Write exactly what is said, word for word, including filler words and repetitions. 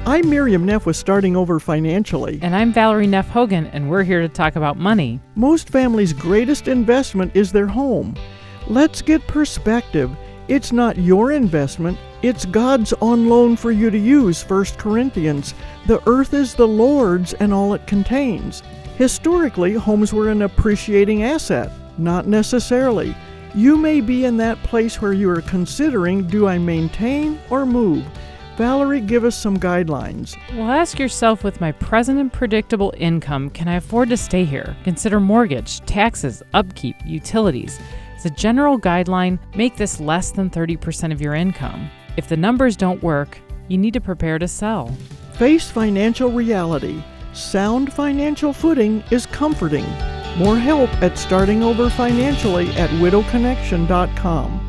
I'm Miriam Neff with Starting Over Financially. And I'm Valerie Neff Hogan, and we're here to talk about money. Most families' greatest investment is their home. Let's get perspective. It's not your investment, it's God's on loan for you to use, First Corinthians. The earth is the Lord's and all it contains. Historically, homes were an appreciating asset. Not necessarily. You may be in that place where you are considering, do I maintain or move? Valerie, give us some guidelines. Well, ask yourself, with my present and predictable income, can I afford to stay here? Consider mortgage, taxes, upkeep, utilities. As a general guideline, make this less than thirty percent of your income. If the numbers don't work, you need to prepare to sell. Face financial reality. Sound financial footing is comforting. More help at Starting Over Financially at widow connection dot com.